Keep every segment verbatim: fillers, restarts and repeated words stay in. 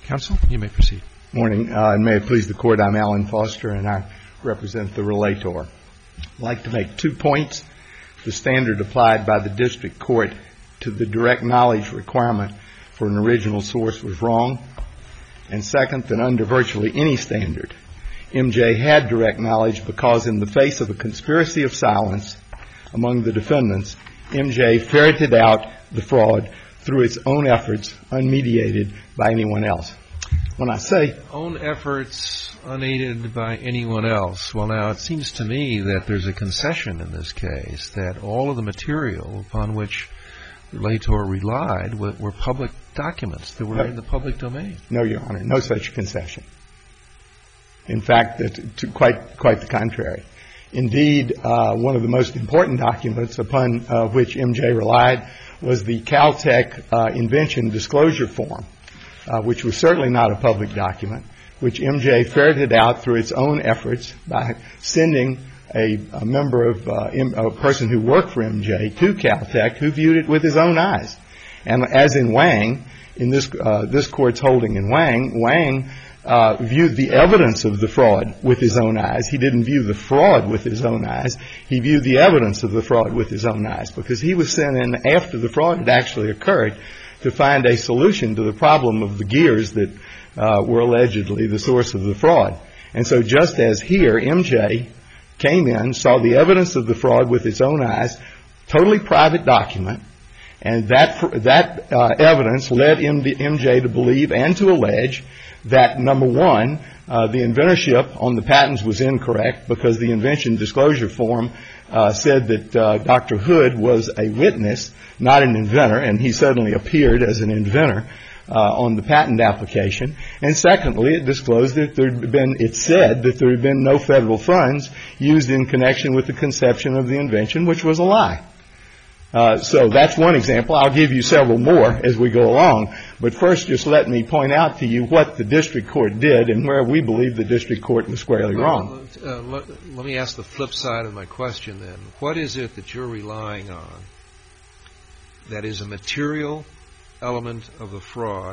Counsel, you may proceed. Morning, uh, and may it please the Court, I'm Alan Foster, and I represent the relator. I'd like to make two points. The standard applied by the district court to the direct knowledge requirement for an original source was wrong. And second, that under virtually any standard, M J had direct knowledge because in the face of a conspiracy of silence among the defendants, M J ferreted out the fraud through its own efforts, unmediated by anyone else. When I say own efforts unaided by anyone else, well, now it seems to me that there's a concession in this case that all of the material upon which the relator relied were, were public documents that were no, in the public domain. No, Your Honor, no such concession. In fact, that, to quite quite the contrary. Indeed, uh, one of the most important documents upon uh, which M J relied was the Caltech uh, invention disclosure form, uh, which was certainly not a public document, which M J ferreted out through its own efforts by sending a, a member of uh, M, a person who worked for M J to Caltech who viewed it with his own eyes. And as in Wang, in this uh, this court's holding in Wang, Wang uh, viewed the evidence of the fraud with his own eyes. He didn't view the fraud with his own eyes. He viewed the evidence of the fraud with his own eyes because he was sent in after the fraud had actually occurred to find a solution to the problem of the gears that uh, were allegedly the source of the fraud. And so just as here, M J came in, saw the evidence of the fraud with its own eyes, totally private document, and that that uh, evidence led M J to believe and to allege that, number one, uh, the inventorship on the patents was incorrect because the invention disclosure form uh, said that uh, Doctor Hood was a witness, not an inventor, and he suddenly appeared as an inventor uh, on the patent application. And secondly, it disclosed that there had been, it said that there had been no federal funds used in connection with the conception of the invention, which was a lie. Uh, so that's one example. I'll give you several more as we go along. But first, just let me point out to you what the district court did and where we believe the district court was squarely wrong. Uh, let, let me ask the flip side of my question then. What is it that you're relying on that is a material element of the fraud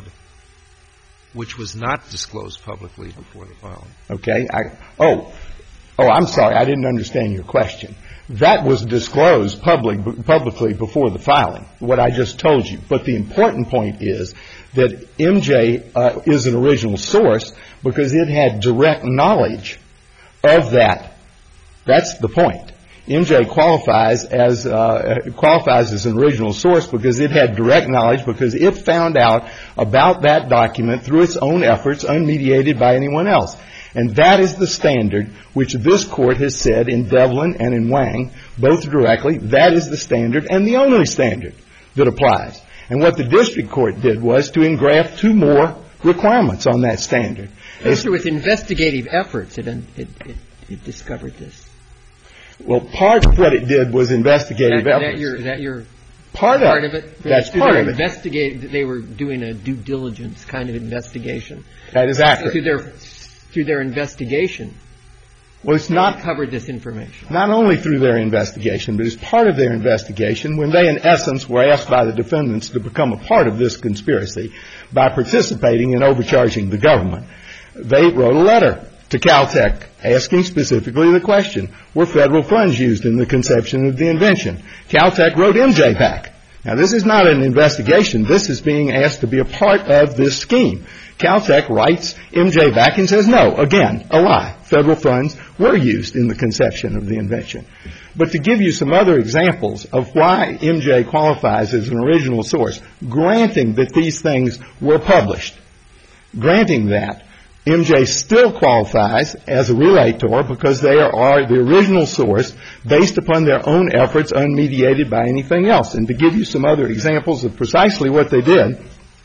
which was not disclosed publicly before the filing? Okay. I, oh, oh, I'm sorry. I didn't understand your question. That was disclosed public, publicly before the filing, what I just told you. But the important point is that M J uh, is an original source because it had direct knowledge of that. That's the point. M J qualifies as uh, qualifies as an original source because it had direct knowledge, because it found out about that document through its own efforts, unmediated by anyone else. And that is the standard which this court has said in Devlin and in Wang, both directly, that is the standard and the only standard that applies. And what the district court did was to engraft two more requirements on that standard. As with investigative efforts, it, it, it, it discovered this. Well, part of what it did was investigative that, efforts. That your, that your part, part of, of it? That's part of it. They were doing a due diligence kind of investigation. That is accurate. So through their Through their investigation, well, it's not covered this information. Not only through their investigation, but as part of their investigation, when they, in essence, were asked by the defendants to become a part of this conspiracy by participating in overcharging the government, they wrote a letter to Caltech asking specifically the question, were federal funds used in the conception of the invention? Caltech wrote M J back. Now, this is not an investigation. This is being asked to be a part of this scheme. Caltech writes M J back and says, no, again, a lie. Federal funds were used in the conception of the invention. But to give you some other examples of why M J qualifies as an original source, granting that these things were published, granting that, M J still qualifies as a relator because they are the original source based upon their own efforts, unmediated by anything else. And to give you some other examples of precisely what they did,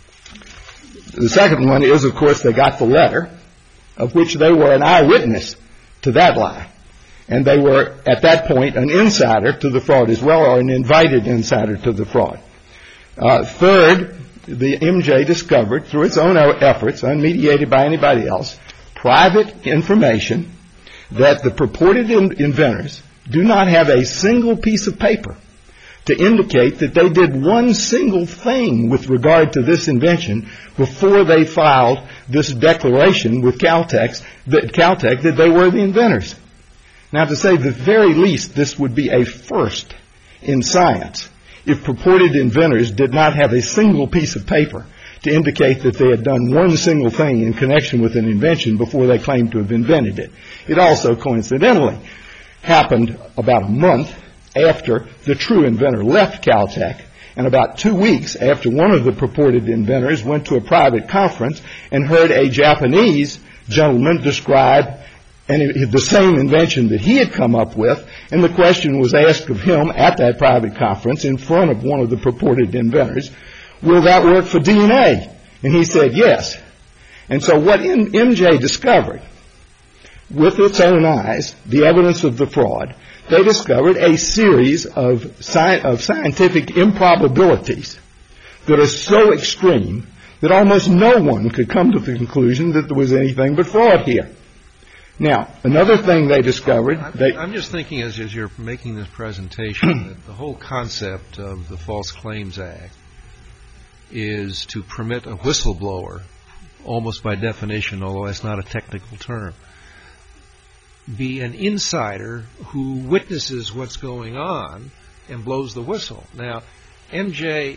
the second one is, of course, they got the letter of which they were an eyewitness to that lie. And they were, at that point, an insider to the fraud as well, or an invited insider to the fraud. Uh, third, the M J discovered, through its own efforts, unmediated by anybody else, private information that the purported in- inventors do not have a single piece of paper to indicate that they did one single thing with regard to this invention before they filed this declaration with Caltech that, Caltech that they were the inventors. Now, to say the very least, this would be a first in science if purported inventors did not have a single piece of paper to indicate that they had done one single thing in connection with an invention before they claimed to have invented it. It also coincidentally happened about a month after the true inventor left Caltech, and about two weeks after one of the purported inventors went to a private conference and heard a Japanese gentleman describe and the same invention that he had come up with, and the question was asked of him at that private conference in front of one of the purported inventors, will that work for D N A? And he said yes. And so what M J discovered, with its own eyes, the evidence of the fraud, they discovered a series of, sci- of scientific improbabilities that are so extreme that almost no one could come to the conclusion that there was anything but fraud here. Now, another thing they discovered... I'm, they, I'm just thinking as, as you're making this presentation that the whole concept of the False Claims Act is to permit a whistleblower, almost by definition, although that's not a technical term, be an insider who witnesses what's going on and blows the whistle. Now, M J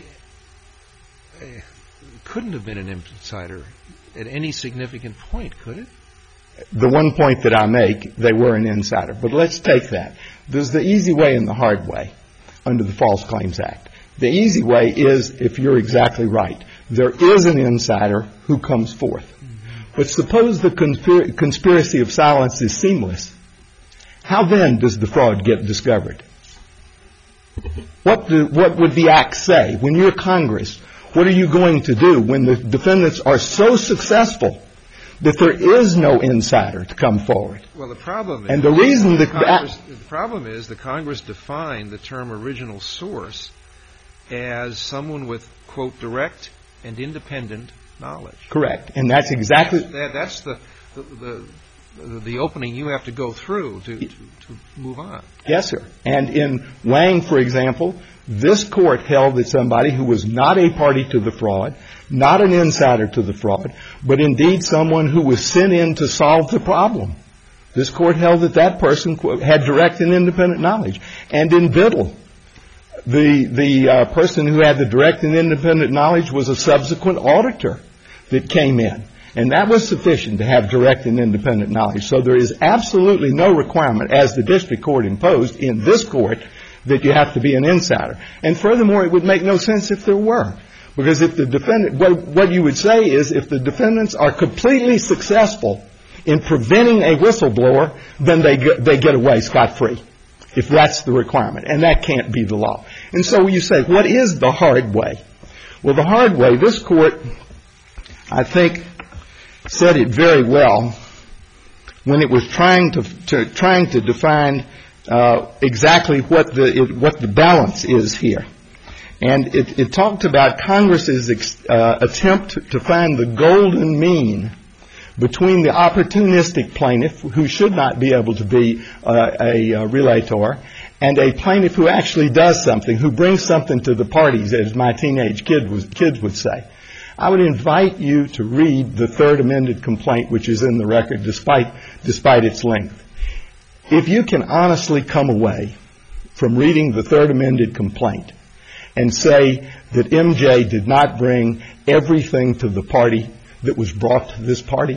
couldn't have been an insider at any significant point, could it? The one point that I make, they were an insider. But let's take that. There's the easy way and the hard way under the False Claims Act. The easy way is, if you're exactly right, there is an insider who comes forth. Mm-hmm. But suppose the conspir- conspiracy of silence is seamless. How then does the fraud get discovered? What, do, what would the Act say? When you're Congress, what are you going to do when the defendants are so successful that there is no insider to come forward? Well, the problem is, and the reason the, that Congress, the problem is the Congress defined the term original source as someone with, quote, direct and independent knowledge. Correct. And that's exactly... That's, that, that's the, the, the, the, the opening you have to go through to, to, to move on. Yes, sir. And in Wang, for example, this court held that somebody who was not a party to the fraud, not an insider to the fraud, but indeed someone who was sent in to solve the problem. This court held that that person had direct and independent knowledge. And in Biddle, the the uh, person who had the direct and independent knowledge was a subsequent auditor that came in. And that was sufficient to have direct and independent knowledge. So there is absolutely no requirement, as the district court imposed in this court, that you have to be an insider. And furthermore, it would make no sense if there were. Because if the defendant, what, what you would say is if the defendants are completely successful in preventing a whistleblower, then they get, they get away scot-free, if that's the requirement. And that can't be the law. And so you say, what is the hard way? Well, the hard way, this court, I think, said it very well when it was trying to, to trying to define uh, exactly what the it, what the balance is here. And it, it talked about Congress's ex, uh, attempt to find the golden mean between the opportunistic plaintiff, who should not be able to be uh, a, a relator, and a plaintiff who actually does something, who brings something to the parties, as my teenage kid was, kids would say. I would invite you to read the third amended complaint, which is in the record, despite despite its length. If you can honestly come away from reading the third amended complaint and say that M J did not bring everything to the party that was brought to this party,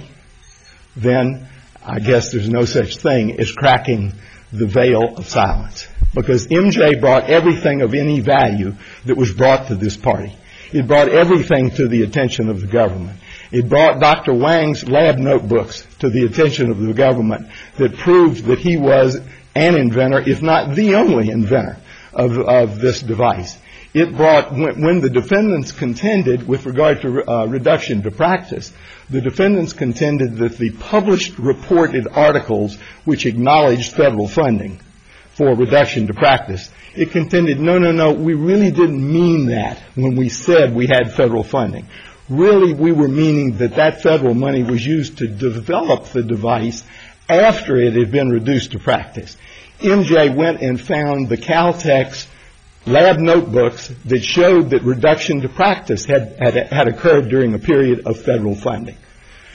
then I guess there's no such thing as cracking the veil of silence. Because M J brought everything of any value that was brought to this party. It brought everything to the attention of the government. It brought Doctor Wang's lab notebooks to the attention of the government that proved that he was an inventor, if not the only inventor of, of this device. It brought, when, when the defendants contended with regard to uh, reduction to practice, the defendants contended that the published reported articles which acknowledged federal funding for reduction to practice, it contended, no, no, no, we really didn't mean that when we said we had federal funding. Really, we were meaning that that federal money was used to develop the device after it had been reduced to practice. M J went and found the Caltech's lab notebooks that showed that reduction to practice had, had, had occurred during a period of federal funding.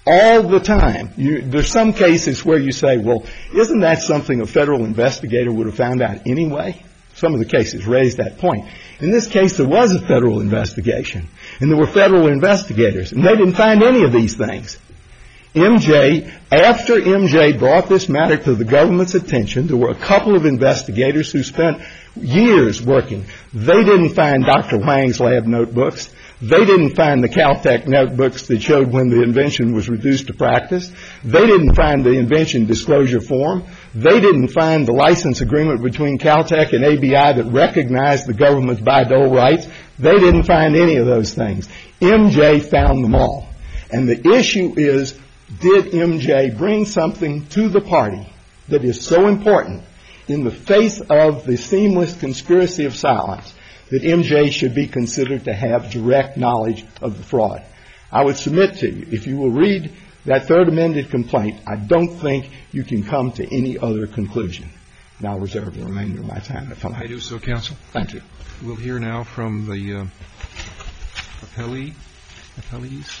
all the time. You, there's some cases where you say, well, isn't that something a federal investigator would have found out anyway? Some of the cases raise that point. In this case, there was a federal investigation, and there were federal investigators, and they didn't find any of these things. M J, after M J brought this matter to the government's attention, there were a couple of investigators who spent years working. They didn't find Doctor Wang's lab notebooks. They didn't find the Caltech notebooks that showed when the invention was reduced to practice. They didn't find the invention disclosure form. They didn't find the license agreement between Caltech and A B I that recognized the government's Bayh-Dole rights. They didn't find any of those things. M J found them all. And the issue is, did M J bring something to the party that is so important in the face of the seamless conspiracy of silence that M J should be considered to have direct knowledge of the fraud? I would submit to you, if you will read that third amended complaint, I don't think you can come to any other conclusion. And I'll reserve the remainder of my time if I might. I do so, counsel. Thank you. We'll hear now from the uh, appellee, appellees.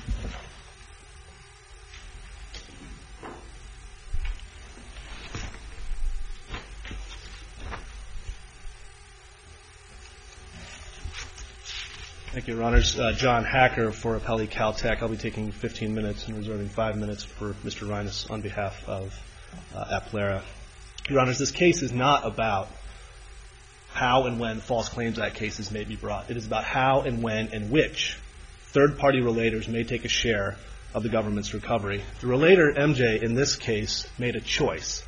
Thank you, Your Honors. Uh, John Hacker for Appellee Caltech. I'll be taking fifteen minutes and reserving five minutes for Mister Reines on behalf of uh, Aplera. Your Honors, this case is not about how and when False Claims Act cases may be brought. It is about how and when and which third-party relators may take a share of the government's recovery. The relator, M J, in this case, made a choice.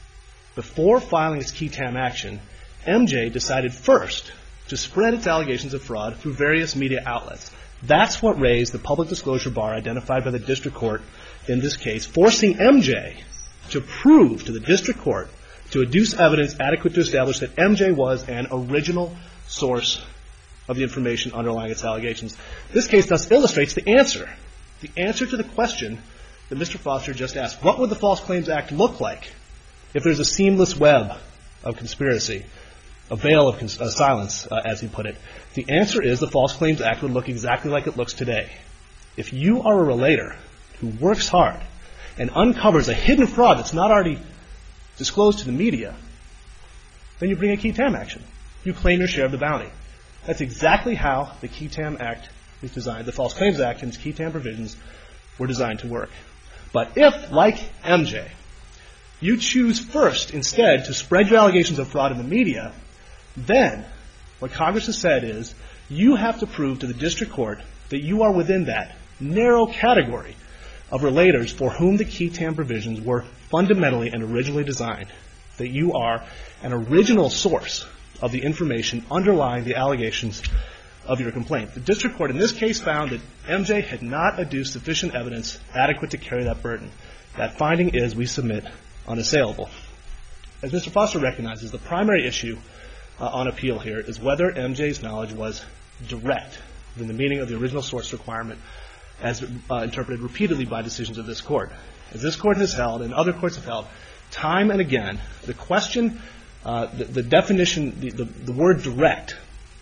Before filing its Ketam action, M J decided first to spread its allegations of fraud through various media outlets. That's what raised the public disclosure bar identified by the district court in this case, forcing M J to prove to the district court to adduce evidence adequate to establish that M J was an original source of the information underlying its allegations. This case thus illustrates the answer, the answer to the question that Mister Foster just asked. What would the False Claims Act look like if there's a seamless web of conspiracy? A veil of cons- uh, silence, uh, as he put it. The answer is the False Claims Act would look exactly like it looks today. If you are a relator who works hard and uncovers a hidden fraud that's not already disclosed to the media, then you bring a Ketam action. You claim your share of the bounty. That's exactly how the Ketam Act is designed. The False Claims Act and its Ketam provisions were designed to work. But if, like M J, you choose first instead to spread your allegations of fraud in the media, then what Congress has said is you have to prove to the district court that you are within that narrow category of relators for whom the Ketam provisions were fundamentally and originally designed, that you are an original source of the information underlying the allegations of your complaint. The district court in this case found that M J had not adduced sufficient evidence adequate to carry that burden. That finding is, we submit, unassailable. As Mister Foster recognizes, the primary issue Uh, on appeal here is whether M J's knowledge was direct in the meaning of the original source requirement as uh, interpreted repeatedly by decisions of this court. As this court has held and other courts have held, time and again, the question, uh, the, the definition, the, the, the word direct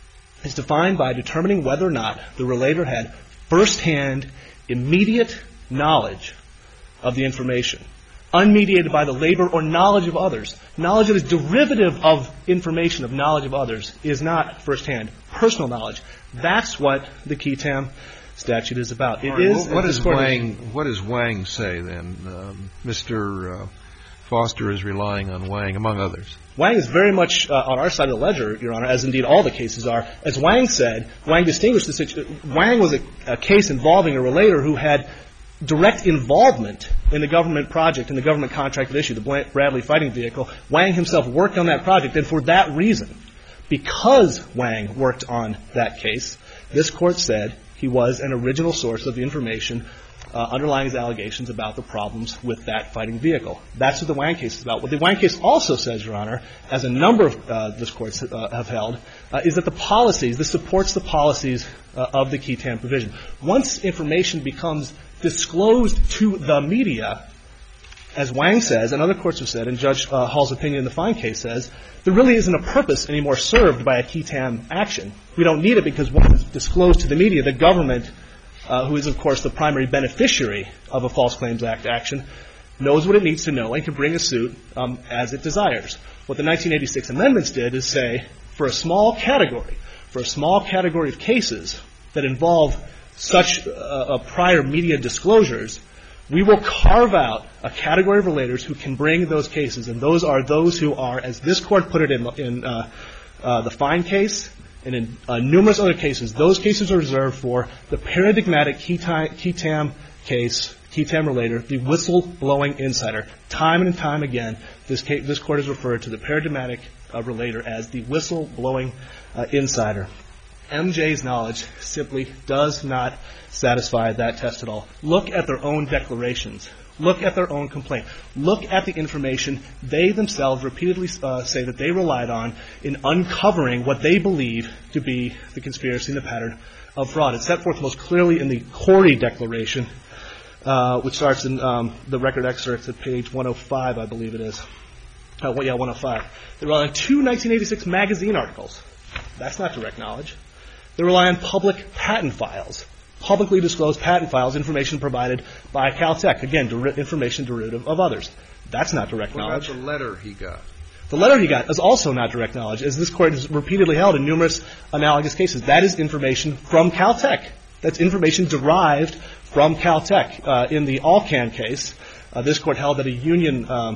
is defined by determining whether or not the relator had firsthand, immediate knowledge of the information, unmediated by the labor or knowledge of others. Knowledge that is derivative of information, of knowledge of others, is not firsthand, personal knowledge. That's what the Ketam statute is about. It right, is. What does Wang? What does Wang say then? Um, Mister Uh, Foster is relying on Wang, among others. Wang is very much uh, on our side of the ledger, Your Honor, as indeed all the cases are. As Wang said, Wang distinguished the situation. Wang was a, a case involving a relator who had direct involvement in the government project, in the government contract at issue, the Bradley fighting vehicle. Wang himself worked on that project, and for that reason, because Wang worked on that case, this court said he was an original source of the information uh, underlying his allegations about the problems with that fighting vehicle. That's what the Wang case is about. What the Wang case also says, Your Honor, as a number of uh, this courts uh, have held, uh, is that the policies, this supports the policies uh, of the Ketam provision. Once information becomes disclosed to the media, as Wang says, and other courts have said, and Judge uh, Hall's opinion in the Fine case says, there really isn't a purpose anymore served by a Ketam action. We don't need it because once it's disclosed to the media, the government uh, who is, of course, the primary beneficiary of a False Claims Act action, knows what it needs to know and can bring a suit um, as it desires. What the nineteen eighty-six amendments did is say, for a small category, for a small category of cases that involve such uh, uh, prior media disclosures, we will carve out a category of relators who can bring those cases, and those are those who are, as this Court put it in, in uh, uh, the Fine case and in uh, numerous other cases, those cases are reserved for the paradigmatic key tam case, key tam relator, the whistle-blowing insider. Time and time again, this, case, this Court has referred to the paradigmatic uh, relator as the whistle-blowing uh, insider. M J's knowledge simply does not satisfy that test at all. Look at their own declarations. Look at their own complaint. Look at the information they themselves repeatedly uh, say that they relied on in uncovering what they believe to be the conspiracy and the pattern of fraud. It's set forth most clearly in the Corey Declaration, uh, which starts in um, the record excerpts at page one oh five, I believe it is. Uh, well, yeah, one oh five. They rely on two nineteen eighty-six magazine articles. That's not direct knowledge. They rely on public patent files, publicly disclosed patent files, information provided by Caltech. Again, der- information derivative of others. That's not direct what knowledge. What about the letter he got? The letter he got is also not direct knowledge, as this Court has repeatedly held in numerous analogous cases. That is information from Caltech. That's information derived from Caltech. Uh, in the Alcan case, uh, this Court held that a union um,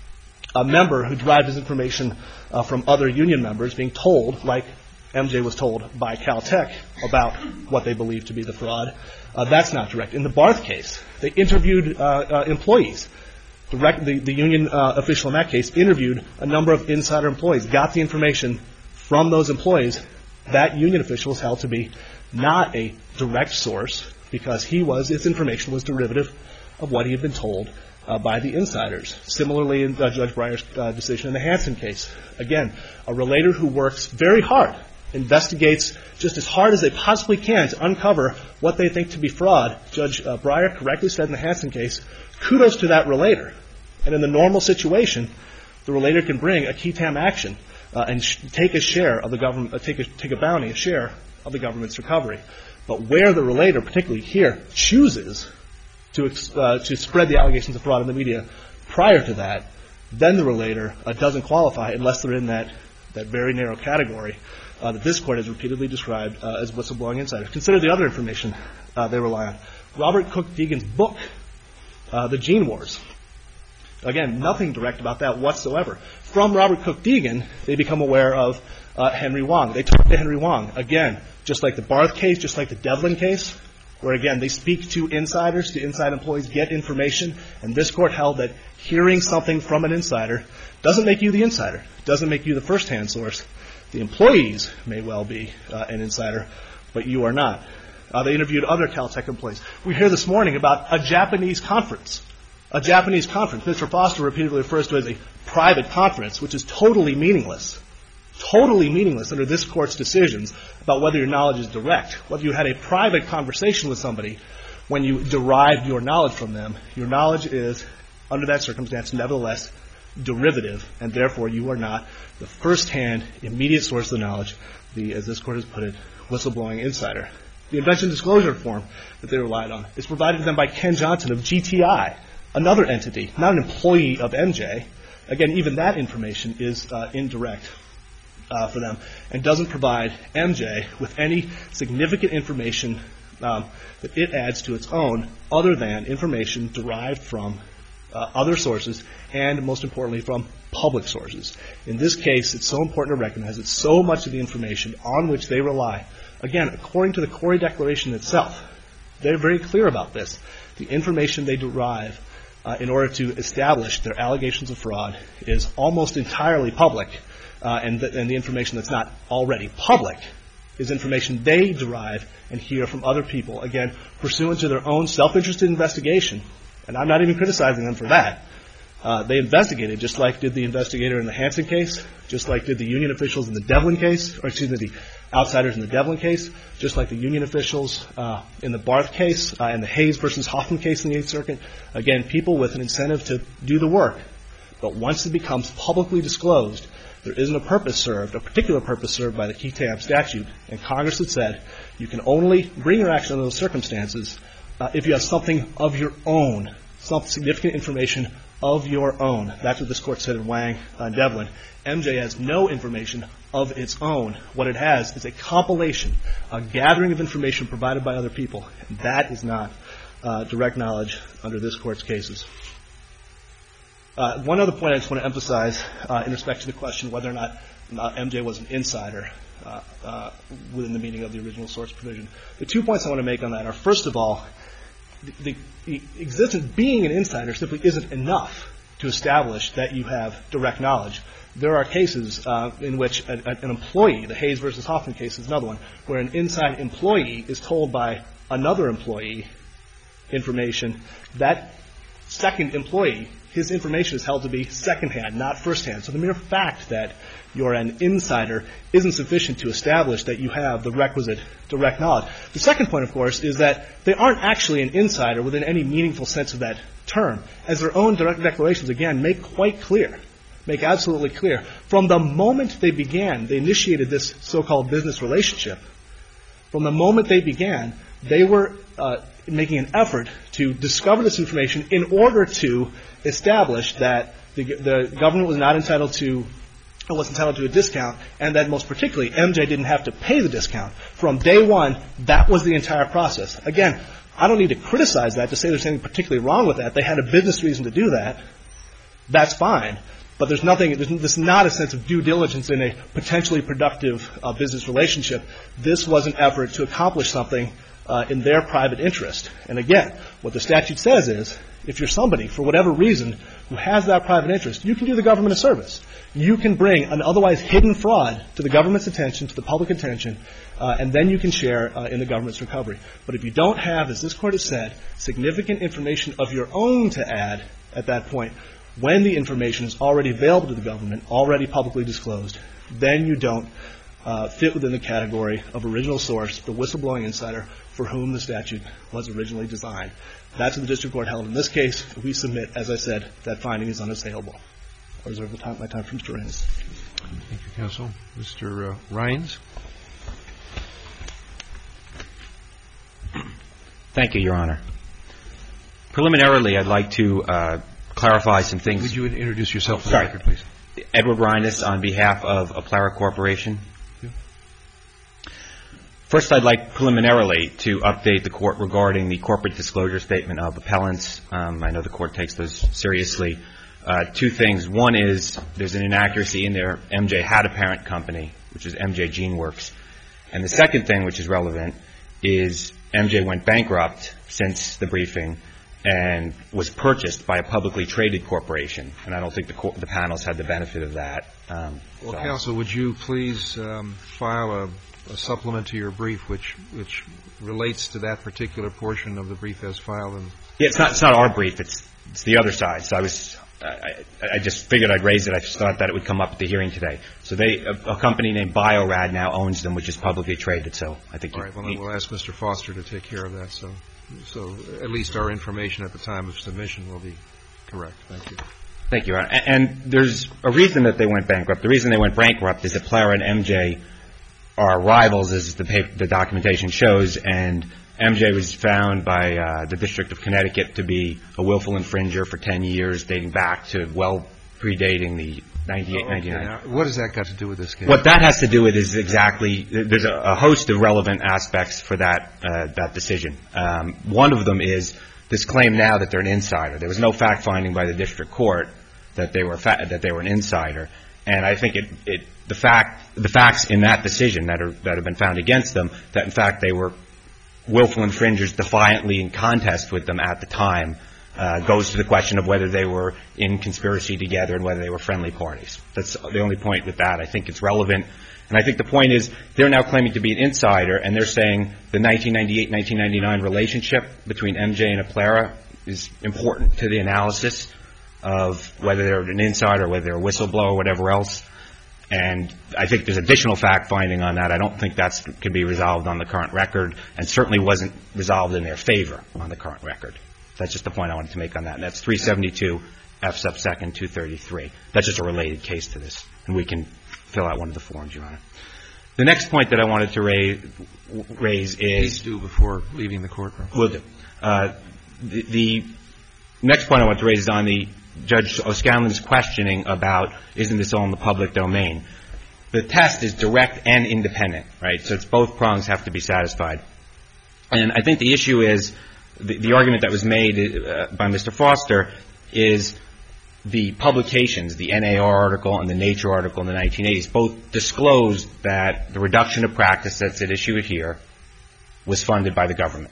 a member who derived his information uh, from other union members being told, like M J was told by Caltech, about what they believed to be the fraud, uh, that's not direct. In the Barth case, they interviewed uh, uh, employees. The, rec- the, the union uh, official in that case interviewed a number of insider employees, got the information from those employees. That union official was held to be not a direct source because he was, its information was derivative of what he had been told uh, by the insiders. Similarly, in uh, Judge Breyer's uh, decision in the Hansen case, again, a relator who works very hard, investigates just as hard as they possibly can to uncover what they think to be fraud. Judge uh, Breyer correctly said in the Hansen case, kudos to that relator. And in the normal situation, the relator can bring a key tam action uh, and sh- take a share of the government, uh, take a take a bounty, a share of the government's recovery. But where the relator, particularly here, chooses to uh, to spread the allegations of fraud in the media prior to that, then the relator uh, doesn't qualify unless they're in that that very narrow category uh, that this Court has repeatedly described uh, as whistleblowing insiders. Consider the other information uh, they rely on. Robert Cook Deegan's book, uh, The Gene Wars. Again, nothing direct about that whatsoever. From Robert Cook Deegan, they become aware of uh, Henry Wong. They talk to Henry Wong. Again, just like the Barth case, just like the Devlin case, where, again, they speak to insiders, to inside employees, get information, and this Court held that hearing something from an insider doesn't make you the insider, doesn't make you the first-hand source. The employees may well be uh, an insider, but you are not. Uh, they interviewed other Caltech employees. We hear this morning about a Japanese conference. A Japanese conference. Mister Foster repeatedly refers to it as a private conference, which is totally meaningless. Totally meaningless under this Court's decisions about whether your knowledge is direct. Whether you had a private conversation with somebody when you derived your knowledge from them, your knowledge is, under that circumstance, nevertheless derivative, and therefore you are not the first-hand, immediate source of the knowledge, the, as this Court has put it, whistleblowing insider. The invention disclosure form that they relied on is provided to them by Ken Johnson of G T I, another entity, not an employee of M J. Again, even that information is uh, indirect uh, for them and doesn't provide M J with any significant information um, that it adds to its own other than information derived from uh, other sources and, most importantly, from public sources. In this case, it's so important to recognize that so much of the information on which they rely, again, according to the Corey Declaration itself, they're very clear about this. The information they derive Uh, in order to establish their allegations of fraud is almost entirely public, uh, and, the, and the information that's not already public is information they derive and hear from other people, again, pursuant to their own self-interested investigation. And I'm not even criticizing them for that. Uh, they investigated just like did the investigator in the Hansen case, just like did the union officials in the Devlin case, or excuse me, the outsiders in the Devlin case, just like the union officials uh, in the Barth case uh, and the Hayes versus Hoffman case in the Eighth Circuit. Again, people with an incentive to do the work. But once it becomes publicly disclosed there isn't a purpose served, a particular purpose served by the Qui Tam statute, and Congress had said you can only bring your action under those circumstances uh, if you have something of your own, some significant information of your own. That's what this Court said in Wang and uh, Devlin. M J has no information of its own. What it has is a compilation, a gathering of information provided by other people. And that is not uh, direct knowledge under this Court's cases. Uh, one other point I just want to emphasize uh, in respect to the question whether or not uh, M J was an insider uh, uh, within the meaning of the original source provision. The two points I want to make on that are, first of all, the, the existence, being an insider simply isn't enough to establish that you have direct knowledge. There are cases uh, in which a, a, an employee, the Hayes versus Hoffman case is another one, where an inside employee is told by another employee information. That second employee, his information is held to be secondhand, not firsthand. So the mere fact that you're an insider isn't sufficient to establish that you have the requisite direct knowledge. The second point, of course, is that they aren't actually an insider within any meaningful sense of that term, as their own direct declarations, again, make quite clear, make absolutely clear. From the moment they began, they initiated this so-called business relationship. From the moment they began, they were uh, making an effort to discover this information in order to establish that the, the government was not entitled to, or was entitled to a discount, and that most particularly M J didn't have to pay the discount. From day one, that was the entire process. Again, I don't need to criticize that to say there's anything particularly wrong with that. They had a business reason to do that. That's fine. But there's nothing, there's, there's not a sense of due diligence in a potentially productive uh, business relationship. This was an effort to accomplish something uh, in their private interest. And again, what the statute says is, if you're somebody, for whatever reason, who has that private interest, you can do the government a service. You can bring an otherwise hidden fraud to the government's attention, to the public attention, uh, and then you can share uh, in the government's recovery. But if you don't have, as this Court has said, significant information of your own to add at that point, when the information is already available to the government, already publicly disclosed, then you don't uh, fit within the category of original source, the whistleblowing insider, for whom the statute was originally designed. That's what the district court held in this case. We submit, as I said, that finding is unassailable. I reserve the time, my time for Mister Rines. Thank you, counsel. Mister Uh, Rines. Thank you, Your Honor. Preliminarily, I'd like to uh, clarify some things. Would you introduce yourself for the Sorry. record, please? Edward Rines on behalf of Applera Corporation. First, I'd like preliminarily to update the Court regarding the corporate disclosure statement of appellants. Um, I know the Court takes those seriously. Uh, two things. One is there's an inaccuracy in there. M J had a parent company, which is M J GeneWorks. And the second thing, which is relevant, is M J went bankrupt since the briefing and was purchased by a publicly traded corporation. And I don't think the, co- the panels had the benefit of that. Um, well, so. counsel, would you please um, file a a supplement to your brief which which relates to that particular portion of the brief as filed? And yeah, it's not it's not our brief. It's it's the other side. So I was I, I just figured I'd raise it. I just thought that it would come up at the hearing today. So they a, a company named BioRad now owns them, which is publicly traded. So I think all you, right. Well, then we'll ask Mister Foster to take care of that. So so at least our information at the time of submission will be correct. Thank you. Thank you, Ron. And, and there's a reason that they went bankrupt. The reason they went bankrupt is that Applera and M J are rivals, as the, paper, the documentation shows, and M J was found by uh, the District of Connecticut to be a willful infringer for ten years, dating back to well predating the ninety-eight, ninety-nine. Okay, what has that got to do with this case? What that has to do with is exactly, there's a, a host of relevant aspects for that uh, that decision. Um, one of them is this claim now that they're an insider. There was no fact finding by the district court that they were fa- that they were an insider, and I think it, it the fact the facts in that decision that are that have been found against them, that in fact they were willful infringers defiantly in contest with them at the time, uh, goes to the question of whether they were in conspiracy together and whether they were friendly parties. That's the only point with that. I think it's relevant. And I think the point is they're now claiming to be an insider, and they're saying the nineteen ninety-eight nineteen ninety-nine relationship between M J and Applera is important to the analysis of whether they're an insider, whether they're a whistleblower, or whatever else. And I think there's additional fact-finding on that. I don't think that can be resolved on the current record, and certainly wasn't resolved in their favor on the current record. That's just the point I wanted to make on that. And that's three seventy-two F sub second two thirty-three. That's just a related case to this and we can fill out one of the forms, Your Honor. The next point that I wanted to raise, raise is... Please do before leaving the courtroom. Will do. Uh, the, the next point I want to raise is on the Judge O'Scanlan's questioning about, isn't this all in the public domain? The test is direct and independent, right? So it's both prongs have to be satisfied. And I think the issue is, the, the argument that was made uh, by Mister Foster is the publications, the N A R article and the Nature article in the nineteen eighties, both disclosed that the reduction of practice that's at issue here was funded by the government.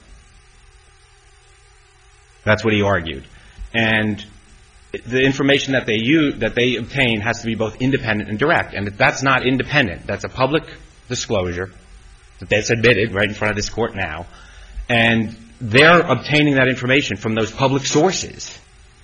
That's what he argued. And the information that they use, that they obtain has to be both independent and direct. And if that's not independent, that's a public disclosure that they've admitted right in front of this court now. And they're obtaining that information from those public sources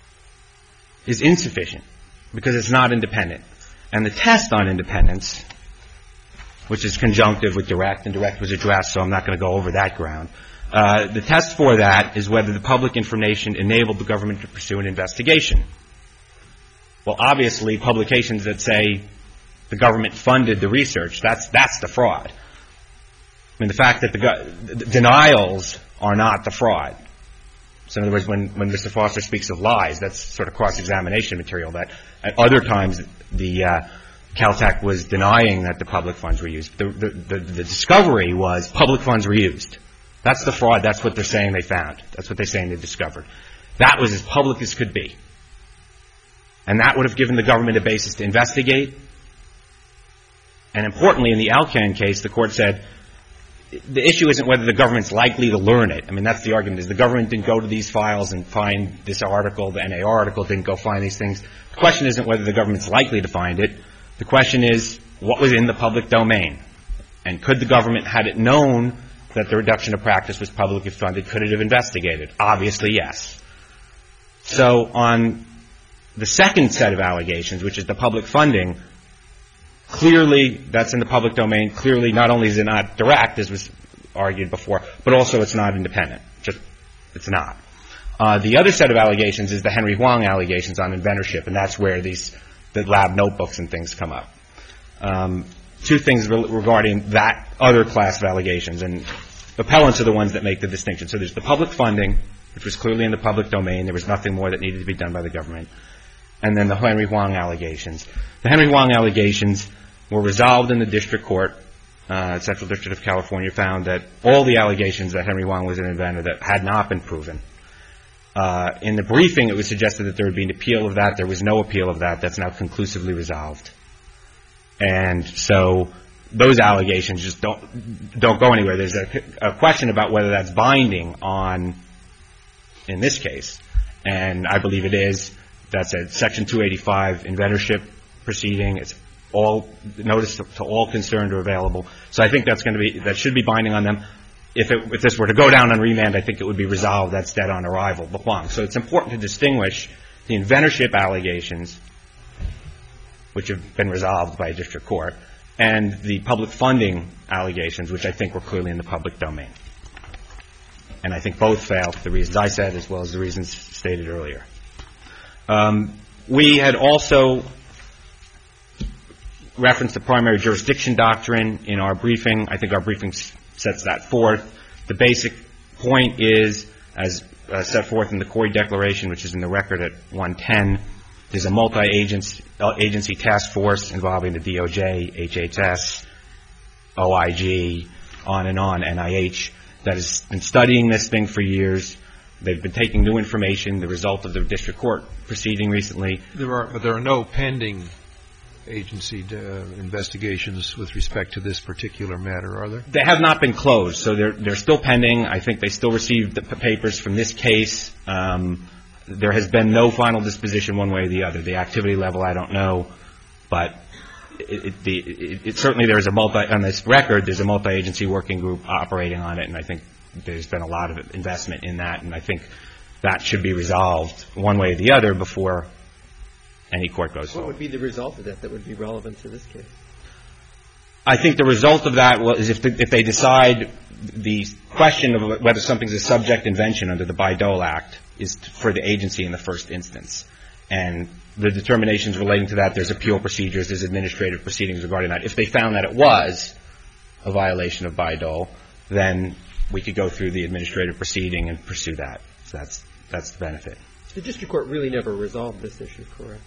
is insufficient because it's not independent. And the test on independence, which is conjunctive with direct, and direct was addressed, so I'm not going to go over that ground. Uh, the test for that is whether the public information enabled the government to pursue an investigation. Well, obviously, publications that say the government funded the research, that's that's the fraud. I mean, the fact that the, the denials are not the fraud. So in other words, when, when Mister Foster speaks of lies, that's sort of cross-examination material that at other times the uh, Caltech was denying that the public funds were used. The, the, the, the discovery was public funds were used. That's the fraud. That's what they're saying they found. That's what they're saying they discovered. That was as public as could be. And that would have given the government a basis to investigate. And importantly, in the Alcan case, the court said the issue isn't whether the government's likely to learn it. I mean, that's the argument, is the government didn't go to these files and find this article, the N A R article didn't go find these things. The question isn't whether the government's likely to find it. The question is, what was in the public domain? And could the government, had it known that the reduction of practice was publicly funded, could it have investigated? Obviously, yes. So on the second set of allegations, which is the public funding, clearly that's in the public domain. Clearly, not only is it not direct, as was argued before, but also it's not independent. Just, it's not. Uh, the other set of allegations is the Henry Huang allegations on inventorship, and that's where these the lab notebooks and things come up. Um, two things re- regarding that other class of allegations, and appellants are the ones that make the distinction. So there's the public funding, which was clearly in the public domain. There was nothing more that needed to be done by the government. And then the Henry Huang allegations. The Henry Huang allegations were resolved in the district court. Uh, Central District of California found that all the allegations that Henry Huang was an inventor that had not been proven. Uh, in the briefing, it was suggested that there would be an appeal of that. There was no appeal of that. That's now conclusively resolved. And so those allegations just don't don't go anywhere. There's a, a question about whether that's binding on, in this case, and I believe it is. That's a Section two eighty-five inventorship proceeding. It's all notice to, to all concerned or available. So I think that's going to be that should be binding on them. If it, if this were to go down on remand, I think it would be resolved. That's dead on arrival. But Huang. So it's important to distinguish the inventorship allegations, which have been resolved by a district court, and the public funding allegations, which I think were clearly in the public domain. And I think both fail for the reasons I said as well as the reasons stated earlier. Um, we had also referenced the primary jurisdiction doctrine in our briefing. I think our briefing sets that forth. The basic point is, as uh, set forth in the Corey Declaration, which is in the record at one ten, there's a multi-agency agency task force involving the D O J, H H S, O I G, on and on, N I H, that has been studying this thing for years. They've been taking new information, the result of the district court proceeding recently. There are, but there are no pending agency uh, investigations with respect to this particular matter, are there? They have not been closed, so they're they're still pending. I think they still received the p- papers from this case. Um, there has been no final disposition one way or the other. The activity level, I don't know, but it, it, the, it, it, certainly there is a multi on this record. There's a multi-agency working group operating on it, and I think there's been a lot of investment in that, and I think that should be resolved one way or the other before any court goes forward. What would be the result of that that would be relevant to this case? I think the result of that is if, the, if they decide the question of whether something's a subject invention under the Bayh-Dole Act is for the agency in the first instance. and the determinations relating to that, there's appeal procedures, there's administrative proceedings regarding that. If they found that it was a violation of Bayh-Dole, then we could go through the administrative proceeding and pursue that. So that's that's the benefit. The district court really never resolved this issue, correct?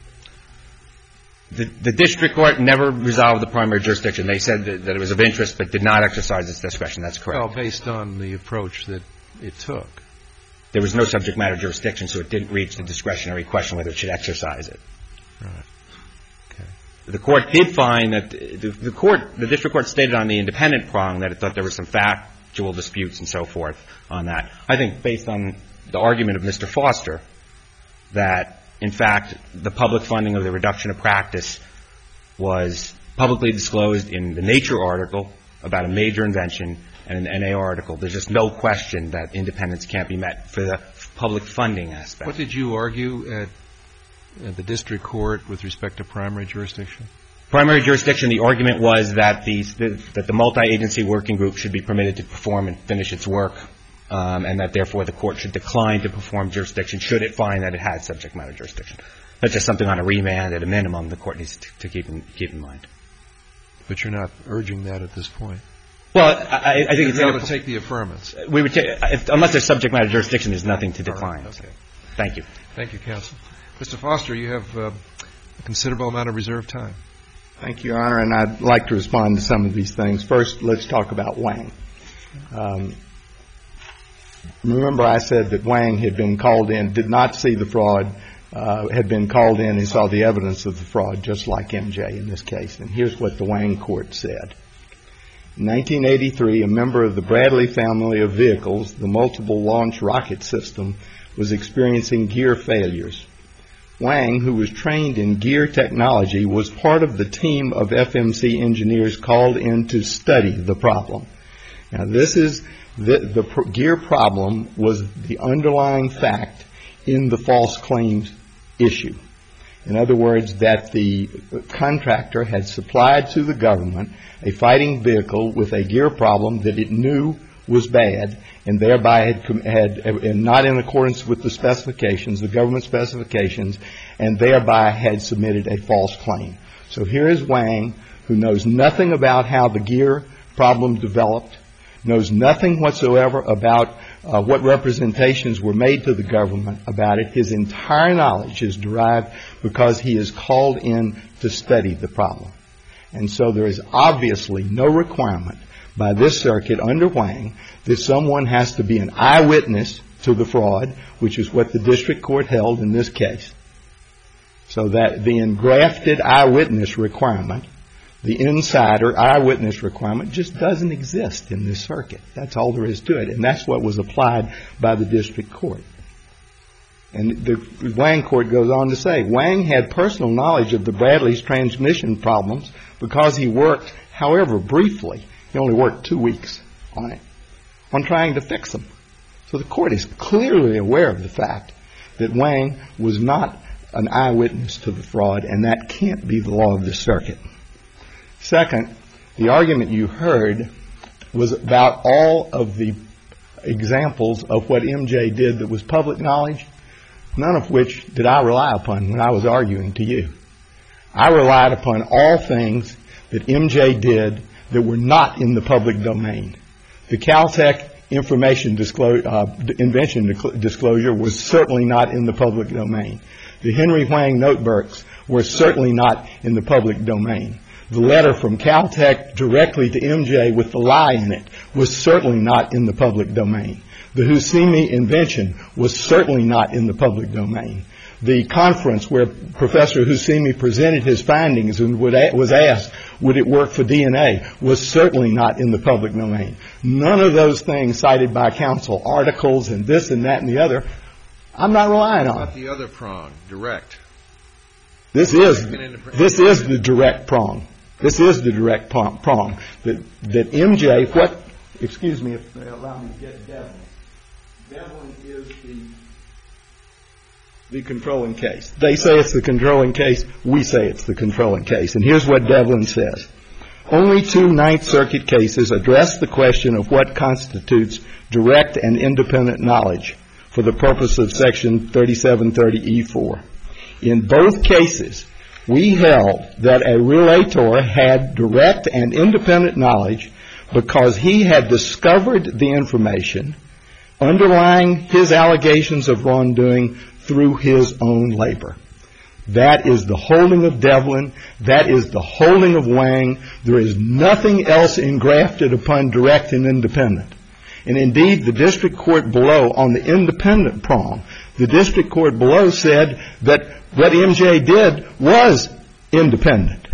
The, the district court never resolved the primary jurisdiction. They said that, that it was of interest but did not exercise its discretion. That's correct. Well, based on the approach that it took. There was no subject matter jurisdiction, so it didn't reach the discretionary question whether it should exercise it. Right. Okay. The court did find that the, the court, the district court stated on the independent prong that it thought there were some factual disputes and so forth on that. I think based on the argument of Mister Foster that, in fact, the public funding of the reduction of practice was publicly disclosed in the Nature article about a major invention and an N A R article. There's just no question that independence can't be met for the public funding aspect. What did you argue at, at the district court with respect to primary jurisdiction? Primary jurisdiction, the argument was that the, that the multi-agency working group should be permitted to perform and finish its work, um, and that therefore the court should decline to perform jurisdiction should it find that it had subject matter jurisdiction. That's just something on a remand at a minimum the court needs to, to keep in, keep in mind. But you're not urging that at this point. Well, I, I think it's able to take the affirmance. We would take, if, unless there's subject matter jurisdiction, there's nothing to decline. Right, okay. Thank you. Thank you, counsel. Mister Foster, you have uh, a considerable amount of reserved time. Thank you, Your Honor, and I'd like to respond to some of these things. First, let's talk about Wang. Um, remember I said that Wang had been called in, did not see the fraud, uh, had been called in and saw the evidence of the fraud, just like M J in this case. And here's what the Wang court said. In nineteen eighty-three, a member of the Bradley family of vehicles, the multiple launch rocket system, was experiencing gear failures. Wang, who was trained in gear technology, was part of the team of F M C engineers called in to study the problem. Now, this is the, the pro- gear problem was the underlying fact in the false claims issue. In other words, that the contractor had supplied to the government a fighting vehicle with a gear problem that it knew was bad and thereby had, had and not in accordance with the specifications, the government specifications, and thereby had submitted a false claim. So here is Wang, who knows nothing about how the gear problem developed, knows nothing whatsoever about uh, what representations were made to the government about it. His entire knowledge is derived because he is called in to study the problem. And so there is obviously no requirement by this circuit under Wang that someone has to be an eyewitness to the fraud, which is what the district court held in this case. So that the engrafted eyewitness requirement, the insider eyewitness requirement, just doesn't exist in this circuit. That's all there is to it. And that's what was applied by the district court. And the Wang court goes on to say, Wang had personal knowledge of the Bradley's transmission problems because he worked, however briefly, he only worked two weeks on it, on trying to fix them. So the court is clearly aware of the fact that Wang was not an eyewitness to the fraud, and that can't be the law of the circuit. Second, the argument you heard was about all of the examples of what M J did that was public knowledge, none of which did I rely upon when I was arguing to you. I relied upon all things that M J did that were not in the public domain. The Caltech information disclosure, uh, invention disclosure was certainly not in the public domain. The Henry Wang notebooks were certainly not in the public domain. The letter from Caltech directly to M J with the lie in it was certainly not in the public domain. The Husimi invention was certainly not in the public domain. The conference where Professor Husimi presented his findings and was asked, would it work for D N A, was certainly not in the public domain. None of those things cited by counsel, articles and this and that and the other, I'm not relying on. What about the other prong, direct? This is, this is the direct prong. This is the direct prong. That, that M J, what, excuse me if they allow me to get Devlin. Devlin is the, the controlling case. They say it's the controlling case. We say it's the controlling case. And here's what Devlin says. Only two Ninth Circuit cases address the question of what constitutes direct and independent knowledge for the purpose of Section thirty-seven thirty E four. In both cases, we held that a relator had direct and independent knowledge because he had discovered the information underlying his allegations of wrongdoing through his own labor. That is the holding of Devlin. That is the holding of Wang. There is nothing else engrafted upon direct and independent. And indeed, the district court below, on the independent prong, the district court below said that what M J did was independent.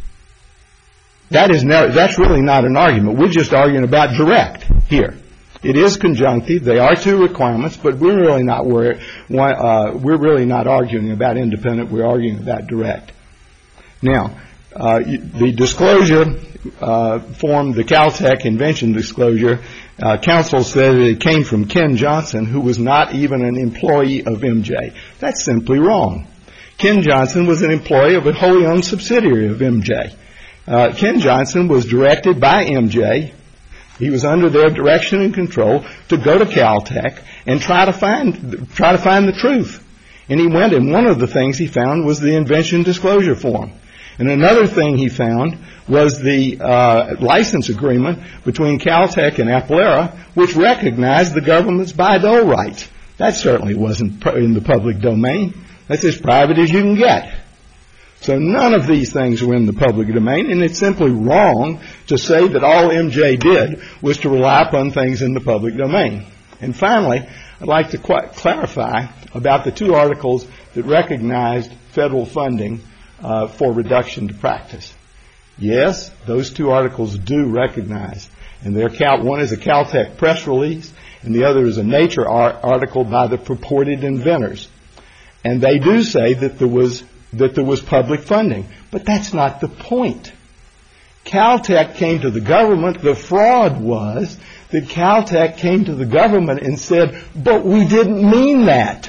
That is no, that's really not an argument. We're just arguing about direct here. It is conjunctive. They are two requirements, but we're really not we're, uh, we're really not arguing about independent. We're arguing about direct. Now, uh, the disclosure uh, form, the Caltech invention disclosure, uh, counsel said that it came from Ken Johnson, who was not even an employee of M J. That's simply wrong. Ken Johnson was an employee of a wholly owned subsidiary of M J. Uh, Ken Johnson was directed by M J. He was under their direction and control to go to Caltech and try to find try to find the truth. And he went, and one of the things he found was the invention disclosure form. And another thing he found was the uh, license agreement between Caltech and Applera, which recognized the government's Bayh-Dole rights. That certainly wasn't in the public domain. That's as private as you can get. So none of these things were in the public domain, and it's simply wrong to say that all M J did was to rely upon things in the public domain. And finally, I'd like to qu- clarify about the two articles that recognized federal funding uh, for reduction to practice. Yes, those two articles do recognize, and they're Cal- one is a Caltech press release, and the other is a Nature ar- article by the purported inventors. And they do say that there was that there was public funding. But that's not the point. Caltech came to the government. The fraud was that Caltech came to the government and said, but we didn't mean that.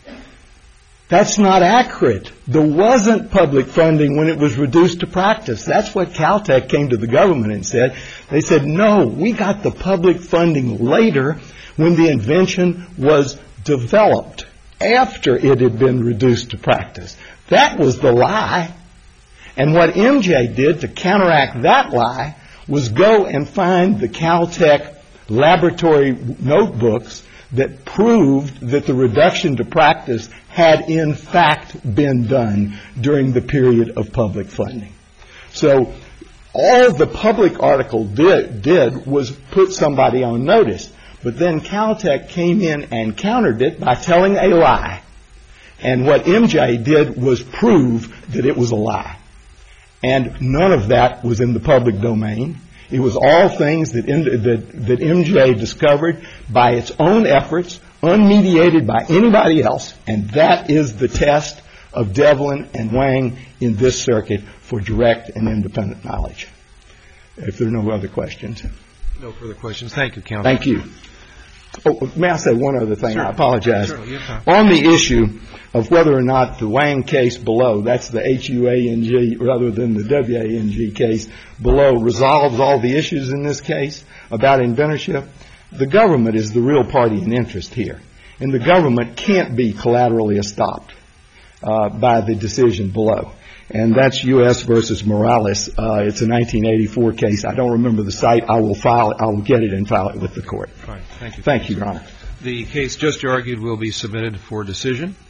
That's not accurate. There wasn't public funding when it was reduced to practice. That's what Caltech came to the government and said. They said, no, we got the public funding later when the invention was developed, after it had been reduced to practice. That was the lie. And what M J did to counteract that lie was go and find the Caltech laboratory notebooks that proved that the reduction to practice had in fact been done during the period of public funding. So all the public article did, did was put somebody on notice. But then Caltech came in and countered it by telling a lie. And what M J did was prove that it was a lie. And none of that was in the public domain. It was all things that, that, that M J discovered by its own efforts, unmediated by anybody else. And that is the test of Devlin and Wang in this circuit for direct and independent knowledge. If there are no other questions. No further questions. Thank you, counsel. Thank you. Oh, may I say one other thing? Sure. I apologize. Sure. Yes, on the issue of whether or not the Wang case below, that's the H U A N G rather than the W A N G case below, resolves all the issues in this case about inventorship, the government is the real party in interest here. And the government can't be collaterally estopped uh, by the decision below. And that's U S versus Morales. Uh, it's a nineteen eighty-four case. I don't remember the site. I will file it. I will get it and file it with the court. Fine. Thank you. Thank you, Your Honor. The case just argued will be submitted for decision.